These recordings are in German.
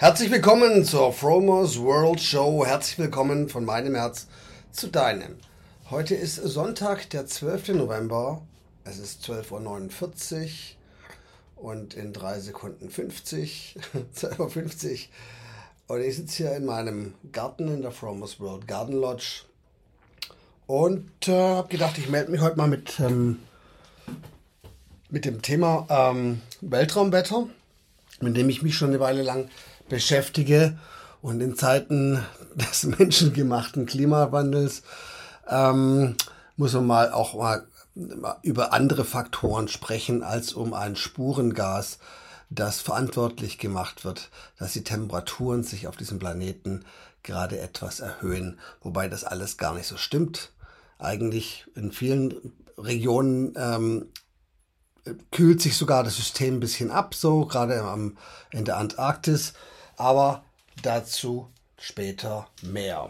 Herzlich willkommen zur Fromers World Show. Herzlich willkommen von meinem Herz zu deinem. Heute ist Sonntag, der 12. November. Es ist 12:49 Uhr und in 3 Sekunden 50, 12:50 Uhr. Und ich sitze hier in meinem Garten in der Fromers World Garden Lodge und habe gedacht, ich melde mich heute mal mit dem Thema Weltraumwetter, mit dem ich mich schon eine Weile lang beschäftige, und in Zeiten des menschengemachten Klimawandels muss man mal über andere Faktoren sprechen als um ein Spurengas, das verantwortlich gemacht wird, dass die Temperaturen sich auf diesem Planeten gerade etwas erhöhen, wobei das alles gar nicht so stimmt. Eigentlich in vielen Regionen kühlt sich sogar das System ein bisschen ab, so gerade in der Antarktis, aber dazu später mehr.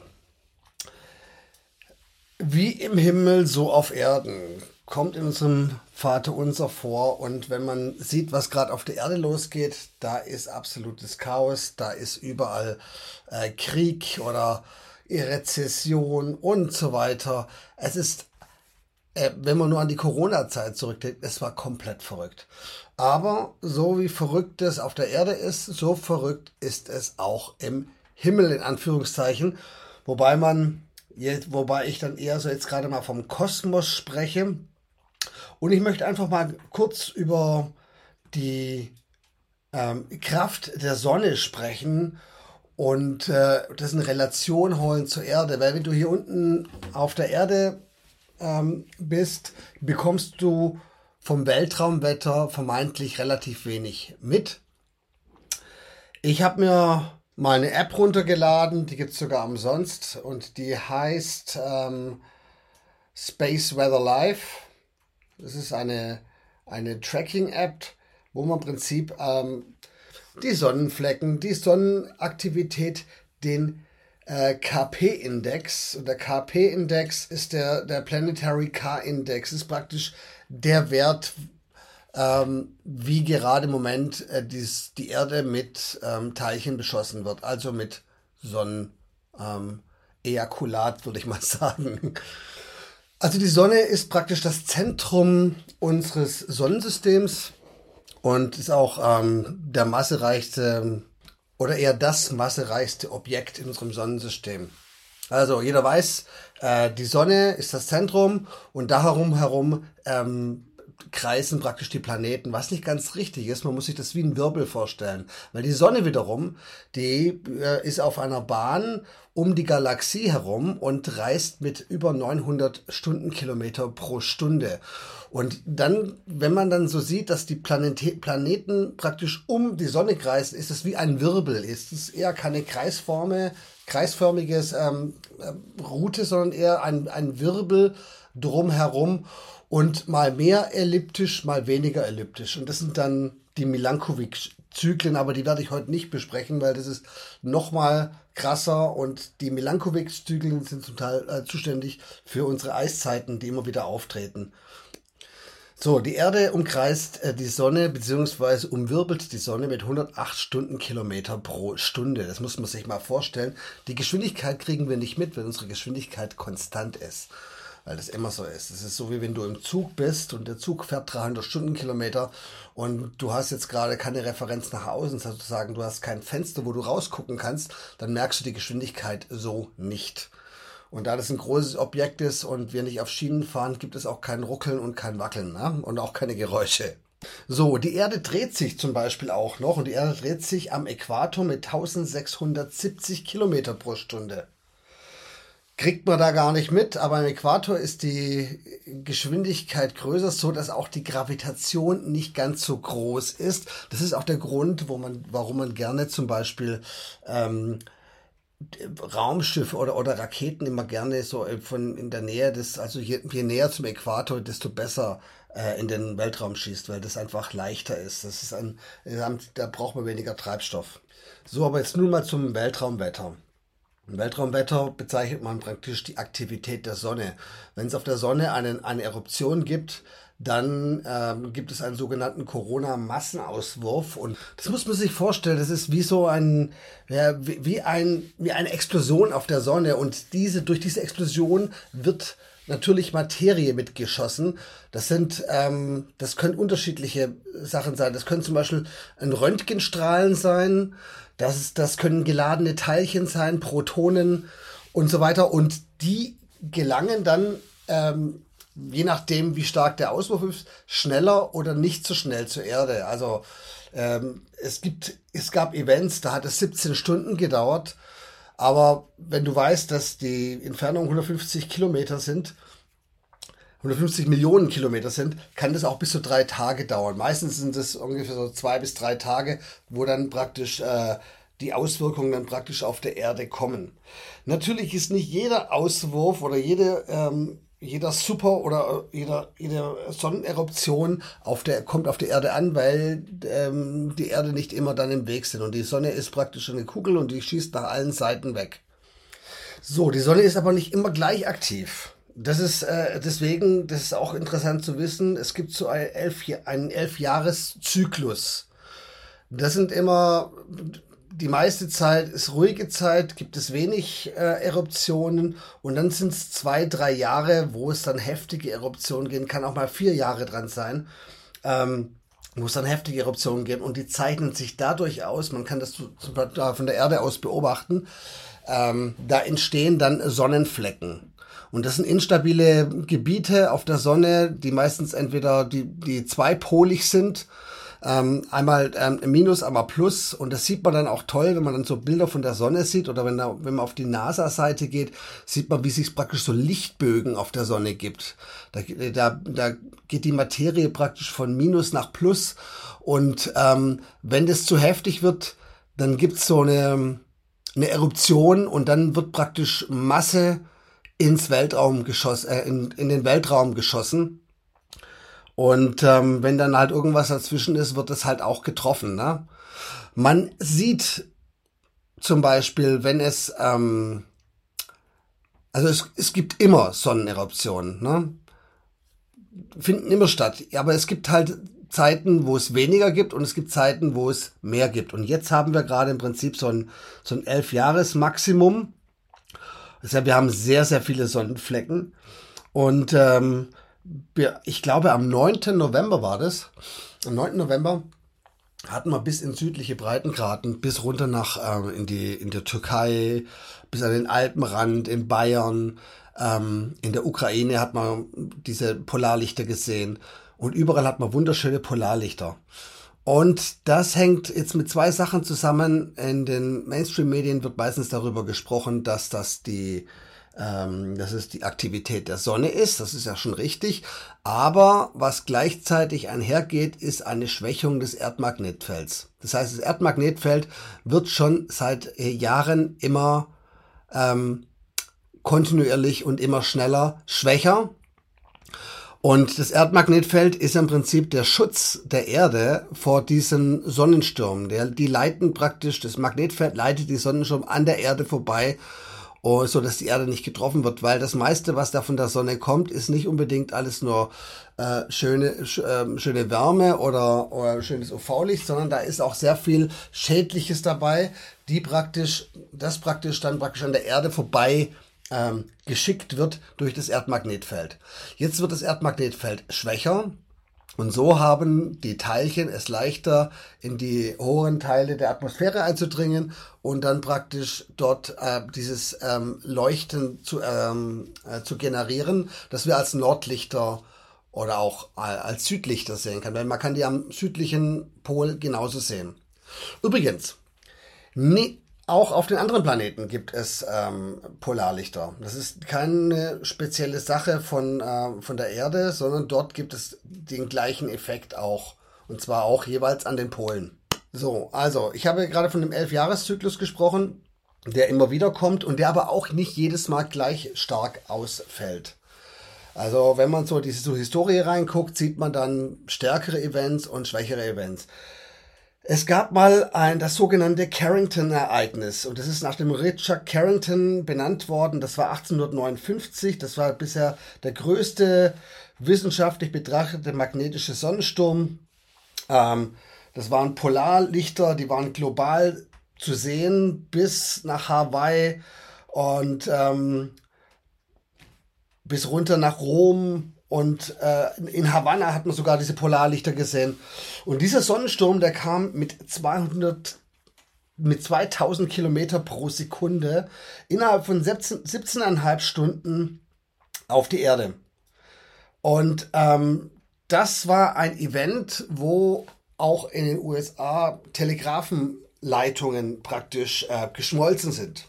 Wie im Himmel, so auf Erden, kommt in unserem Vaterunser vor, und wenn man sieht, was gerade auf der Erde losgeht, da ist absolutes Chaos, da ist überall Krieg oder Rezession und so weiter. Es ist wenn man nur an die Corona-Zeit zurückdenkt, es war komplett verrückt. Aber so wie verrückt es auf der Erde ist, so verrückt ist es auch im Himmel, in Anführungszeichen. Wobei ich dann eher so jetzt gerade mal vom Kosmos spreche. Und ich möchte einfach mal kurz über die Kraft der Sonne sprechen und das in Relation holen zur Erde. Weil wenn du hier unten auf der Erde bist, bekommst du vom Weltraumwetter vermeintlich relativ wenig mit. Ich habe mir mal eine App runtergeladen, die gibt es sogar umsonst, und die heißt Space Weather Live. Das ist eine Tracking-App, wo man im Prinzip die Sonnenflecken, die Sonnenaktivität, den KP-Index, und der KP-Index ist der Planetary Car-Index, ist praktisch der Wert, wie gerade im Moment die Erde mit Teilchen beschossen wird, also mit Sonnenejakulat, würde ich mal sagen. Also die Sonne ist praktisch das Zentrum unseres Sonnensystems und ist auch der massereichste oder eher das massereichste Objekt in unserem Sonnensystem. Also jeder weiß, die Sonne ist das Zentrum, und da herum kreisen praktisch die Planeten, was nicht ganz richtig ist. Man muss sich das wie ein Wirbel vorstellen, weil die Sonne wiederum, die ist auf einer Bahn um die Galaxie herum und reist mit über 900 Stundenkilometer pro Stunde. Und dann, wenn man dann so sieht, dass die Planeten praktisch um die Sonne kreisen, ist es wie ein Wirbel. Ist es eher keine kreisförmiges Route, sondern eher ein Wirbel drumherum, und mal mehr elliptisch, mal weniger elliptisch. Und das sind dann die Milankovitch-Zyklen, aber die werde ich heute nicht besprechen, weil das ist nochmal krasser, und die Milankovitch-Zyklen sind zum Teil zuständig für unsere Eiszeiten, die immer wieder auftreten. So, die Erde umkreist die Sonne bzw. umwirbelt die Sonne mit 108 Stundenkilometer pro Stunde. Das muss man sich mal vorstellen. Die Geschwindigkeit kriegen wir nicht mit, wenn unsere Geschwindigkeit konstant ist, weil das immer so ist. Es ist so, wie wenn du im Zug bist und der Zug fährt 300 Stundenkilometer und du hast jetzt gerade keine Referenz nach außen, sozusagen, du hast kein Fenster, wo du rausgucken kannst, dann merkst du die Geschwindigkeit so nicht. Und da das ein großes Objekt ist und wir nicht auf Schienen fahren, gibt es auch kein Ruckeln und kein Wackeln, ne? Und auch keine Geräusche. So, die Erde dreht sich zum Beispiel auch noch, und die Erde dreht sich am Äquator mit 1670 Kilometer pro Stunde. Kriegt man da gar nicht mit, aber im Äquator ist die Geschwindigkeit größer, so dass auch die Gravitation nicht ganz so groß ist. Das ist auch der Grund, warum man gerne zum Beispiel Raumschiffe oder Raketen immer gerne so in der Nähe also je näher zum Äquator, desto besser in den Weltraum schießt, weil das einfach leichter ist. Da braucht man weniger Treibstoff. So, aber jetzt nun mal zum Weltraumwetter. Im Weltraumwetter bezeichnet man praktisch die Aktivität der Sonne. Wenn es auf der Sonne eine Eruption gibt, dann gibt es einen sogenannten Corona-Massenauswurf. Und das muss man sich vorstellen, das ist wie so wie eine Explosion auf der Sonne. Und durch diese Explosion wird natürlich Materie mitgeschossen. Das können unterschiedliche Sachen sein. Das können zum Beispiel Röntgenstrahlen sein. Das können geladene Teilchen sein, Protonen und so weiter. Und die gelangen dann, je nachdem, wie stark der Auswurf ist, schneller oder nicht so schnell zur Erde. Also es gab Events, da hat es 17 Stunden gedauert. Aber wenn du weißt, dass die Entfernung 150 Kilometer sind, 150 Millionen Kilometer sind, kann das auch bis zu 3 Tage dauern. Meistens sind es ungefähr so 2 bis 3 Tage, wo dann praktisch die Auswirkungen dann praktisch auf der Erde kommen. Natürlich ist nicht jeder Auswurf oder jeder Super oder jede Sonneneruption kommt auf der Erde an, weil die Erde nicht immer dann im Weg sind. Und die Sonne ist praktisch eine Kugel und die schießt nach allen Seiten weg. So, die Sonne ist aber nicht immer gleich aktiv. Das ist auch interessant zu wissen, es gibt so einen 11-Jahres-Zyklus. Das sind immer, die meiste Zeit ist ruhige Zeit, gibt es wenig Eruptionen und dann sind es 2, 3 Jahre, wo es dann heftige Eruptionen geben, kann auch mal 4 Jahre dran sein, wo es dann heftige Eruptionen gibt und die zeichnen sich dadurch aus, man kann das von der Erde aus beobachten, da entstehen dann Sonnenflecken. Und das sind instabile Gebiete auf der Sonne, die meistens entweder die zweipolig sind, einmal Minus, einmal Plus. Und das sieht man dann auch toll, wenn man dann so Bilder von der Sonne sieht oder wenn man auf die NASA-Seite geht, sieht man, wie sich praktisch so Lichtbögen auf der Sonne gibt. Da geht die Materie praktisch von Minus nach Plus. Und wenn das zu heftig wird, dann gibt's so eine Eruption und dann wird praktisch Masse ins Weltraum geschossen, in den Weltraum geschossen. Und wenn dann halt irgendwas dazwischen ist, wird es halt auch getroffen. Ne? Man sieht zum Beispiel, wenn es gibt immer Sonneneruptionen, ne? Finden immer statt. Aber es gibt halt Zeiten, wo es weniger gibt und es gibt Zeiten, wo es mehr gibt. Und jetzt haben wir gerade im Prinzip so ein 11-Jahres-Maximum. Deshalb, wir haben sehr, sehr viele Sonnenflecken. Und ich glaube, am 9. November war das. Am 9. November hatten wir bis in südliche Breitengraden, bis runter in der Türkei, bis an den Alpenrand, in Bayern, in der Ukraine hat man diese Polarlichter gesehen. Und überall hat man wunderschöne Polarlichter. Und das hängt jetzt mit 2 Sachen zusammen. In den Mainstream-Medien wird meistens darüber gesprochen, dass es die Aktivität der Sonne ist. Das ist ja schon richtig. Aber was gleichzeitig einhergeht, ist eine Schwächung des Erdmagnetfelds. Das heißt, das Erdmagnetfeld wird schon seit Jahren immer kontinuierlich und immer schneller schwächer. Und das Erdmagnetfeld ist im Prinzip der Schutz der Erde vor diesen Sonnenstürmen. Das Magnetfeld leitet die Sonnenstürme an der Erde vorbei, so dass die Erde nicht getroffen wird, weil das meiste, was da von der Sonne kommt, ist nicht unbedingt alles nur schöne Wärme oder schönes UV-Licht, sondern da ist auch sehr viel Schädliches dabei, das dann praktisch an der Erde vorbei geschickt wird durch das Erdmagnetfeld. Jetzt wird das Erdmagnetfeld schwächer und so haben die Teilchen es leichter, in die hohen Teile der Atmosphäre einzudringen und dann praktisch dort dieses Leuchten zu generieren, das wir als Nordlichter oder auch als Südlichter sehen können, weil man kann die am südlichen Pol genauso sehen. Übrigens, auch auf den anderen Planeten gibt es Polarlichter. Das ist keine spezielle Sache von der Erde, sondern dort gibt es den gleichen Effekt auch. Und zwar auch jeweils an den Polen. So, also ich habe gerade von dem 11-Jahres-Zyklus gesprochen, der immer wieder kommt und der aber auch nicht jedes Mal gleich stark ausfällt. Also wenn man so diese Historie reinguckt, sieht man dann stärkere Events und schwächere Events. Es gab mal das sogenannte Carrington-Ereignis und das ist nach dem Richard Carrington benannt worden. Das war 1859. Das war bisher der größte wissenschaftlich betrachtete magnetische Sonnensturm. Das waren Polarlichter, die waren global zu sehen bis nach Hawaii und bis runter nach Rom. Und in Havanna hat man sogar diese Polarlichter gesehen. Und dieser Sonnensturm, der kam mit 2000 Kilometer pro Sekunde innerhalb von 17,5 Stunden auf die Erde. Und das war ein Event, wo auch in den USA Telegrafenleitungen praktisch geschmolzen sind.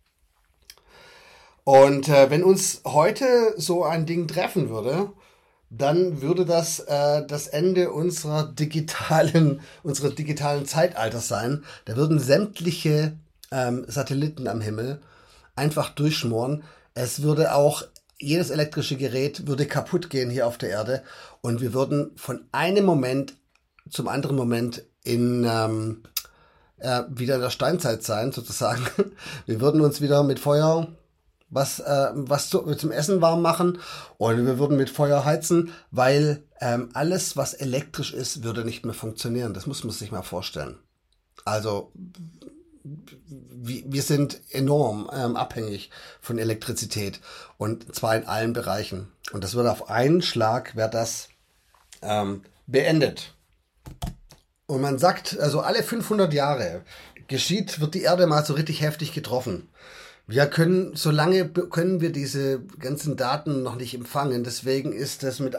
Und wenn uns heute so ein Ding treffen würde, dann würde das das Ende unseres digitalen Zeitalters sein. Da würden sämtliche Satelliten am Himmel einfach durchschmoren. Es würde auch jedes elektrische Gerät würde kaputt gehen hier auf der Erde und wir würden von einem Moment zum anderen Moment wieder in der Steinzeit sein, sozusagen. Wir würden uns wieder mit Feuer was zum Essen warm machen und wir würden mit Feuer heizen, weil alles, was elektrisch ist, würde nicht mehr funktionieren. Das muss man sich mal vorstellen. Also wir sind enorm abhängig von Elektrizität und zwar in allen Bereichen. Und das würde auf einen Schlag, wäre das beendet. Und man sagt, also alle 500 Jahre wird die Erde mal so richtig heftig getroffen. Solange können wir diese ganzen Daten noch nicht empfangen. Deswegen ist das mit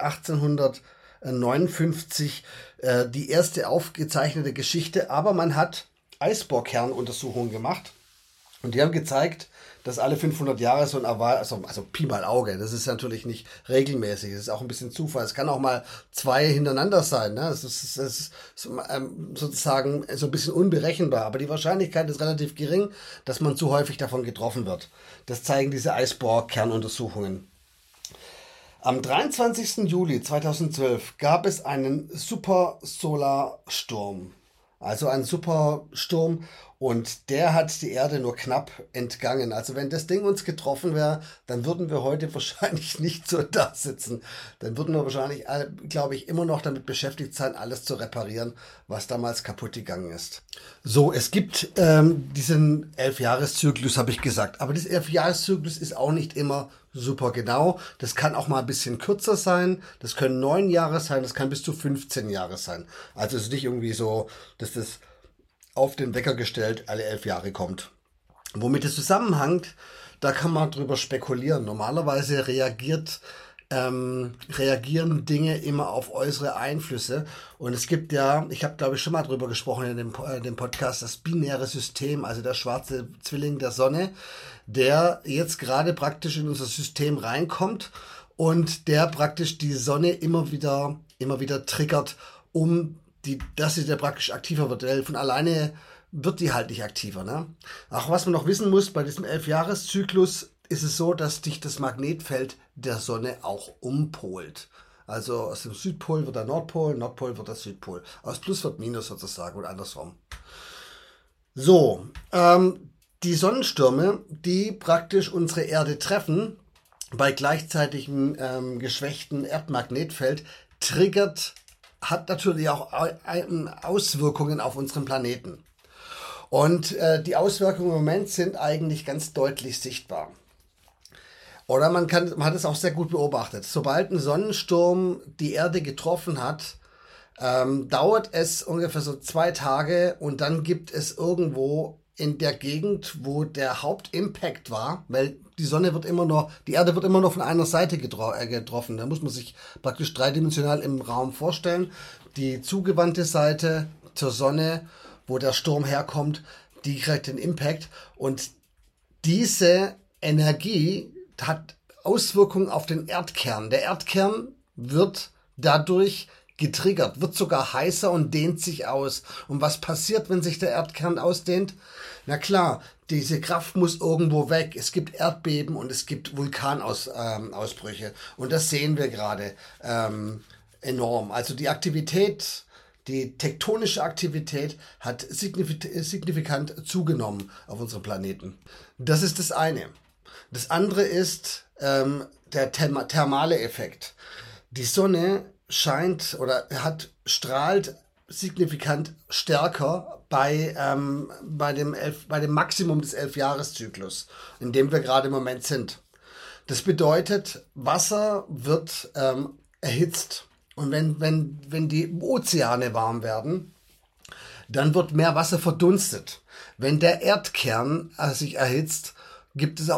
1859 die erste aufgezeichnete Geschichte. Aber man hat Eisbohrkernuntersuchungen gemacht. Und die haben gezeigt, dass alle 500 Jahre so ein also Pi mal Auge, das ist natürlich nicht regelmäßig, das ist auch ein bisschen Zufall. Es kann auch mal 2 hintereinander sein, ne? Das ist sozusagen so ein bisschen unberechenbar, aber die Wahrscheinlichkeit ist relativ gering, dass man zu häufig davon getroffen wird. Das zeigen diese Eisbohrkernuntersuchungen. Am 23. Juli 2012 gab es einen Supersolarsturm. Also ein Supersturm und der hat die Erde nur knapp entgangen. Also wenn das Ding uns getroffen wäre, dann würden wir heute wahrscheinlich nicht so da sitzen. Dann würden wir wahrscheinlich, glaube ich, immer noch damit beschäftigt sein, alles zu reparieren, was damals kaputt gegangen ist. So, es gibt diesen 11-Jahres-Zyklus, habe ich gesagt. Aber dieser 11-Jahres-Zyklus ist auch nicht immer super genau. Das kann auch mal ein bisschen kürzer sein. Das können 9 Jahre sein. Das kann bis zu 15 Jahre sein. Also es ist nicht irgendwie so, dass das auf den Wecker gestellt alle 11 Jahre kommt. Womit es zusammenhängt, da kann man drüber spekulieren. Normalerweise reagieren Dinge immer auf äußere Einflüsse. Und es gibt ja, ich habe glaube ich schon mal drüber gesprochen in dem Podcast, das binäre System, also der schwarze Zwilling der Sonne, der jetzt gerade praktisch in unser System reinkommt und der praktisch die Sonne immer wieder triggert, dass sie da praktisch aktiver wird, weil von alleine wird die halt nicht aktiver. Ne? Auch was man noch wissen muss, bei diesem 11-Jahres-Zyklus ist es so, dass sich das Magnetfeld der Sonne auch umpolt. Also aus dem Südpol wird der Nordpol, Nordpol wird der Südpol. Aus Plus wird Minus sozusagen und andersrum. So, die Sonnenstürme, die praktisch unsere Erde treffen, bei gleichzeitigem geschwächten Erdmagnetfeld, hat natürlich auch Auswirkungen auf unseren Planeten. Und die Auswirkungen im Moment sind eigentlich ganz deutlich sichtbar. Oder man hat es auch sehr gut beobachtet. Sobald ein Sonnensturm die Erde getroffen hat, dauert es ungefähr so 2 Tage und dann gibt es irgendwo in der Gegend, wo der Hauptimpact war, weil die Erde wird immer nur von einer Seite getroffen. Da muss man sich praktisch dreidimensional im Raum vorstellen. Die zugewandte Seite zur Sonne, wo der Sturm herkommt, die kriegt den Impact und diese Energie hat Auswirkungen auf den Erdkern. Der Erdkern wird dadurch getriggert, wird sogar heißer und dehnt sich aus. Und was passiert, wenn sich der Erdkern ausdehnt? Na klar, diese Kraft muss irgendwo weg. Es gibt Erdbeben und es gibt Vulkanausbrüche. Und das sehen wir gerade enorm. Also die tektonische Aktivität hat signifikant zugenommen auf unserem Planeten. Das ist das eine. Das andere ist der thermale Effekt. Die Sonne scheint oder strahlt signifikant stärker bei dem Maximum des 11-Jahres-Zyklus, in dem wir gerade im Moment sind. Das bedeutet, Wasser wird erhitzt. Und wenn die Ozeane warm werden, dann wird mehr Wasser verdunstet. Wenn der Erdkern sich erhitzt, gibt es auch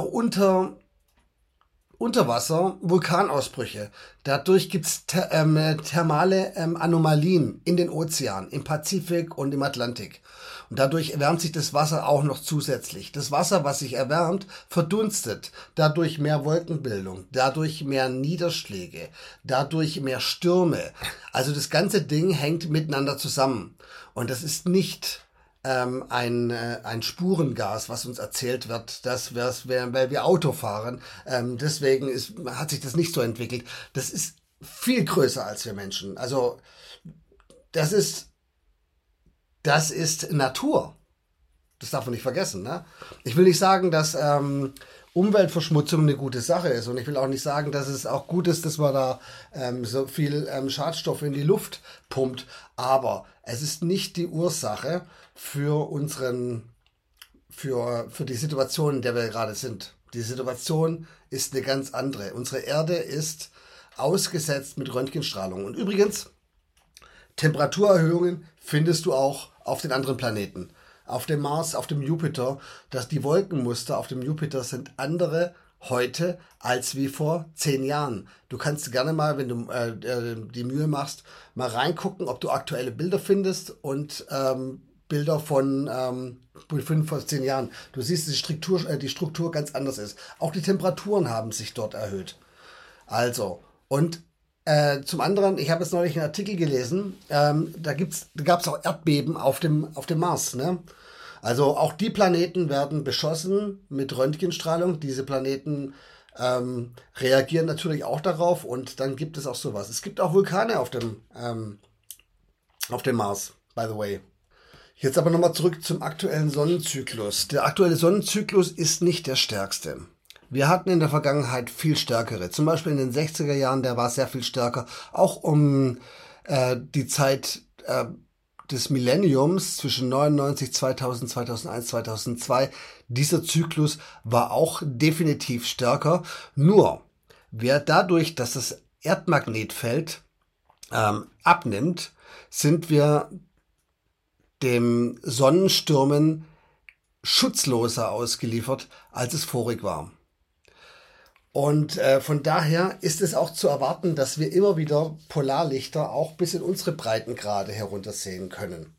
unter Wasser Vulkanausbrüche. Dadurch gibt es thermale Anomalien in den Ozeanen, im Pazifik und im Atlantik. Und dadurch erwärmt sich das Wasser auch noch zusätzlich. Das Wasser, was sich erwärmt, verdunstet. Dadurch mehr Wolkenbildung, dadurch mehr Niederschläge, dadurch mehr Stürme. Also das ganze Ding hängt miteinander zusammen. Und das ist nicht ein Spurengas, was uns erzählt wird, weil wir Auto fahren. Deswegen hat sich das nicht so entwickelt. Das ist viel größer als wir Menschen. Also das ist Natur. Das darf man nicht vergessen. Ne? Ich will nicht sagen, dass Umweltverschmutzung eine gute Sache ist. Und ich will auch nicht sagen, dass es auch gut ist, dass man da so viel Schadstoffe in die Luft pumpt. Aber es ist nicht die Ursache für die Situation, in der wir gerade sind. Die Situation ist eine ganz andere. Unsere Erde ist ausgesetzt mit Röntgenstrahlung. Und übrigens, Temperaturerhöhungen findest du auch auf den anderen Planeten. Auf dem Mars, auf dem Jupiter, dass die Wolkenmuster auf dem Jupiter sind andere heute als wie vor 10 Jahren. Du kannst gerne mal, wenn du die Mühe machst, mal reingucken, ob du aktuelle Bilder findest und Bilder von 5 vor 10 Jahren. Du siehst, die Struktur ganz anders ist. Auch die Temperaturen haben sich dort erhöht. Also, und zum anderen, ich habe jetzt neulich einen Artikel gelesen, da gab es auch Erdbeben auf dem Mars. Ne? Also auch die Planeten werden beschossen mit Röntgenstrahlung. Diese Planeten reagieren natürlich auch darauf und dann gibt es auch sowas. Es gibt auch Vulkane auf dem Mars, by the way. Jetzt aber nochmal zurück zum aktuellen Sonnenzyklus. Der aktuelle Sonnenzyklus ist nicht der stärkste. Wir hatten in der Vergangenheit viel stärkere. Zum Beispiel in den 60er Jahren, der war sehr viel stärker. Auch um die Zeit des Millenniums zwischen 99, 2000, 2001, 2002. Dieser Zyklus war auch definitiv stärker. Nur, dadurch, dass das Erdmagnetfeld abnimmt, sind wir dem Sonnenstürmen schutzloser ausgeliefert, als es vorig war. Und von daher ist es auch zu erwarten, dass wir immer wieder Polarlichter auch bis in unsere Breitengrade heruntersehen können.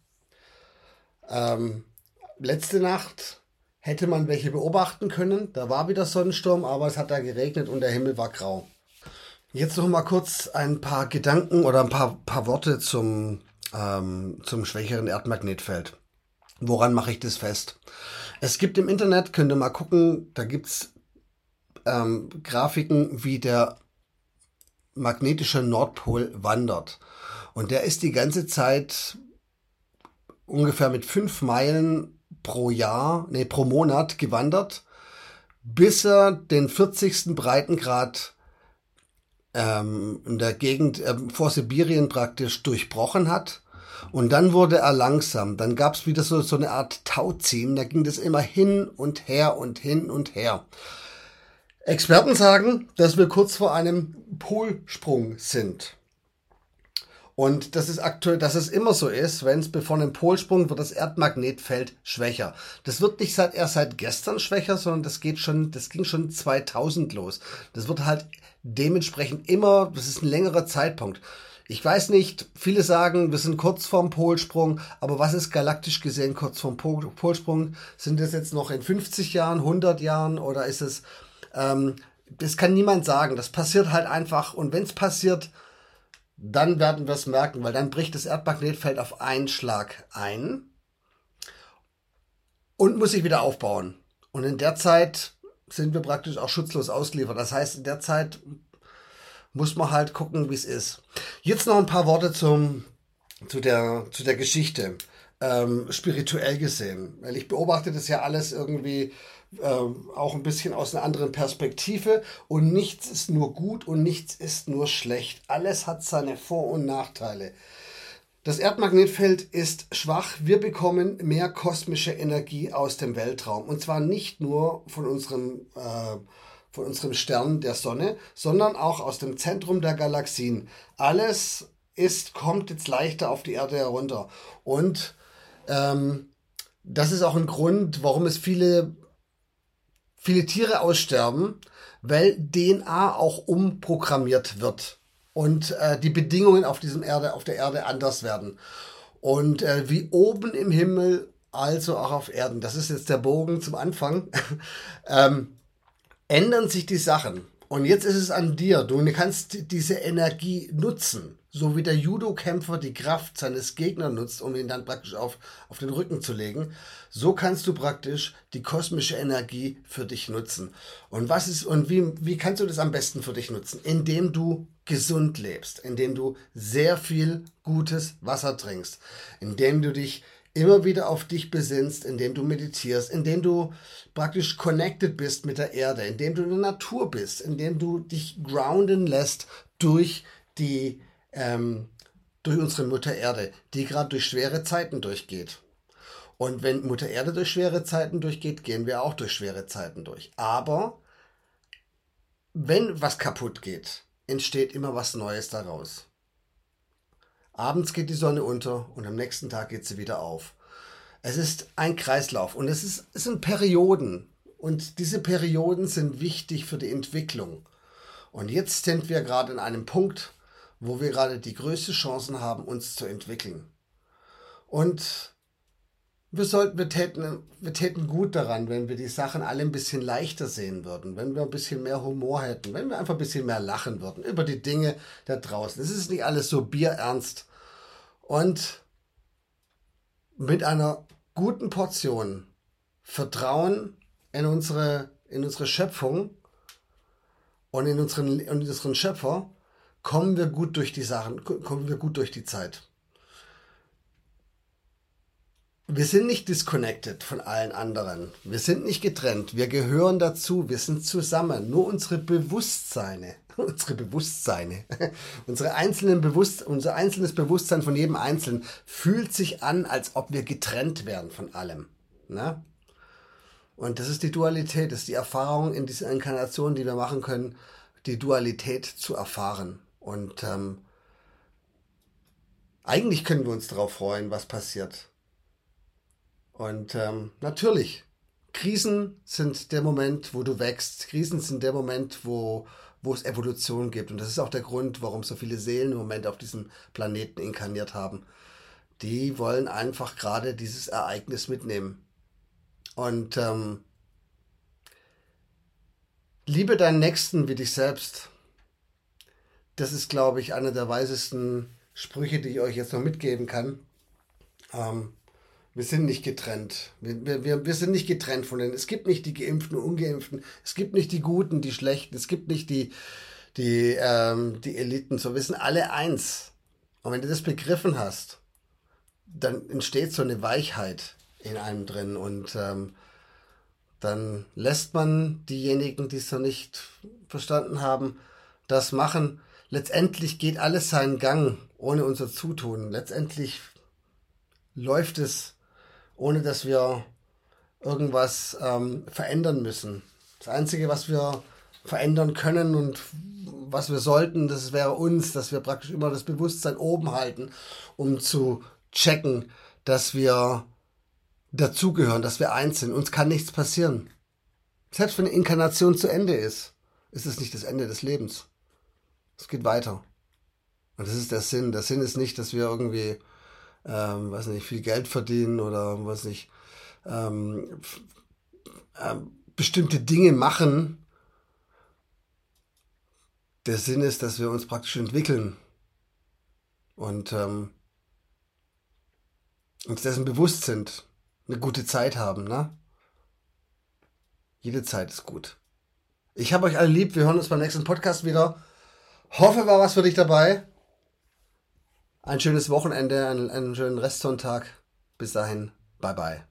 Letzte Nacht hätte man welche beobachten können. Da war wieder Sonnensturm, aber es hat da geregnet und der Himmel war grau. Jetzt noch mal kurz ein paar Gedanken oder ein paar Worte zum schwächeren Erdmagnetfeld. Woran mache ich das fest? Es gibt im Internet, könnt ihr mal gucken, da gibt's Grafiken, wie der magnetische Nordpol wandert. Und der ist die ganze Zeit ungefähr mit 5 Meilen pro Monat gewandert, bis er den 40. Breitengrad in der Gegend vor Sibirien praktisch durchbrochen hat. Und dann wurde er langsam. Dann gab es wieder so eine Art Tauziehen. Da ging das immer hin und her und hin und her. Experten sagen, dass wir kurz vor einem Polsprung sind. Und das ist aktuell, dass es immer so ist, vor einem Polsprung wird das Erdmagnetfeld schwächer. Das wird nicht erst seit gestern schwächer, sondern das ging schon 2000 los. Das wird halt dementsprechend immer, das ist ein längerer Zeitpunkt. Ich weiß nicht, viele sagen, wir sind kurz vorm Polsprung, aber was ist galaktisch gesehen kurz vorm Polsprung? Sind das jetzt noch in 50 Jahren, 100 Jahren oder ist es, das kann niemand sagen. Das passiert halt einfach und wenn es passiert, dann werden wir es merken, weil dann bricht das Erdmagnetfeld auf einen Schlag ein und muss sich wieder aufbauen. Und in der Zeit sind wir praktisch auch schutzlos ausgeliefert. Das heißt, in der Zeit muss man halt gucken, wie es ist. Jetzt noch ein paar Worte zu der Geschichte. spirituell gesehen. Weil ich beobachte das ja alles irgendwie auch ein bisschen aus einer anderen Perspektive und nichts ist nur gut und nichts ist nur schlecht. Alles hat seine Vor- und Nachteile. Das Erdmagnetfeld ist schwach. Wir bekommen mehr kosmische Energie aus dem Weltraum. Und zwar nicht nur von unserem Stern, der Sonne, sondern auch aus dem Zentrum der Galaxien. Alles kommt jetzt leichter auf die Erde herunter. Und das ist auch ein Grund, warum es viele Tiere aussterben, weil DNA auch umprogrammiert wird und die Bedingungen auf der Erde anders werden. Und wie oben im Himmel, also auch auf Erden, das ist jetzt der Bogen zum Anfang, ändern sich die Sachen. Und jetzt ist es an dir. Du kannst diese Energie nutzen. So wie der Judo-Kämpfer die Kraft seines Gegners nutzt, um ihn dann praktisch auf den Rücken zu legen. So kannst du praktisch die kosmische Energie für dich nutzen. Und wie kannst du das am besten für dich nutzen? Indem du gesund lebst, indem du sehr viel gutes Wasser trinkst, indem du dich immer wieder auf dich besinnst, indem du meditierst, indem du praktisch connected bist mit der Erde, indem du in der Natur bist, indem du dich grounden lässt durch durch unsere Mutter Erde, die gerade durch schwere Zeiten durchgeht. Und wenn Mutter Erde durch schwere Zeiten durchgeht, gehen wir auch durch schwere Zeiten durch. Aber wenn was kaputt geht, entsteht immer was Neues daraus. Abends geht die Sonne unter und am nächsten Tag geht sie wieder auf. Es ist ein Kreislauf und es sind Perioden. Und diese Perioden sind wichtig für die Entwicklung. Und jetzt sind wir gerade in einem Punkt, wo wir gerade die größten Chancen haben, uns zu entwickeln. Und wir täten gut daran, wenn wir die Sachen alle ein bisschen leichter sehen würden, wenn wir ein bisschen mehr Humor hätten, wenn wir einfach ein bisschen mehr lachen würden über die Dinge da draußen. Es ist nicht alles so bierernst. Und mit einer guten Portion Vertrauen in unsere Schöpfung und in unseren Schöpfer kommen wir gut durch die Sachen, kommen wir gut durch die Zeit. Wir sind nicht disconnected von allen anderen. Wir sind nicht getrennt. Wir gehören dazu. Wir sind zusammen. Nur unser unser einzelnes Bewusstsein von jedem Einzelnen fühlt sich an, als ob wir getrennt wären von allem. Ne? Und das ist die Dualität, das ist die Erfahrung in dieser Inkarnation, die wir machen können, die Dualität zu erfahren. Und eigentlich können wir uns darauf freuen, was passiert. Und natürlich, Krisen sind der Moment, wo du wächst. Krisen sind der Moment, wo es Evolution gibt. Und das ist auch der Grund, warum so viele Seelen im Moment auf diesem Planeten inkarniert haben. Die wollen einfach gerade dieses Ereignis mitnehmen. Und liebe deinen Nächsten wie dich selbst. Das ist, glaube ich, einer der weisesten Sprüche, die ich euch jetzt noch mitgeben kann. Wir sind nicht getrennt. Wir sind nicht getrennt von denen. Es gibt nicht die Geimpften und Ungeimpften. Es gibt nicht die Guten, die Schlechten. Es gibt nicht die Eliten. So, wir sind alle eins. Und wenn du das begriffen hast, dann entsteht so eine Weichheit in einem drin. Und dann lässt man diejenigen, die es noch nicht verstanden haben, das machen. Letztendlich geht alles seinen Gang ohne unser Zutun. Letztendlich läuft es, ohne dass wir irgendwas verändern müssen. Das Einzige, was wir verändern können und was wir sollten, das wäre uns, dass wir praktisch immer das Bewusstsein oben halten, um zu checken, dass wir dazugehören, dass wir eins sind. Uns kann nichts passieren. Selbst wenn eine Inkarnation zu Ende ist, ist es nicht das Ende des Lebens. Es geht weiter. Und das ist der Sinn. Der Sinn ist nicht, dass wir irgendwie weiß nicht, viel Geld verdienen oder weiß nicht, bestimmte Dinge machen. Der Sinn ist, dass wir uns praktisch entwickeln und uns dessen bewusst sind, eine gute Zeit haben. Ne? Jede Zeit ist gut. Ich habe euch alle lieb. Wir hören uns beim nächsten Podcast wieder. Hoffe, war was für dich dabei. Ein schönes Wochenende, einen schönen Restsonntag Bis dahin, bye bye.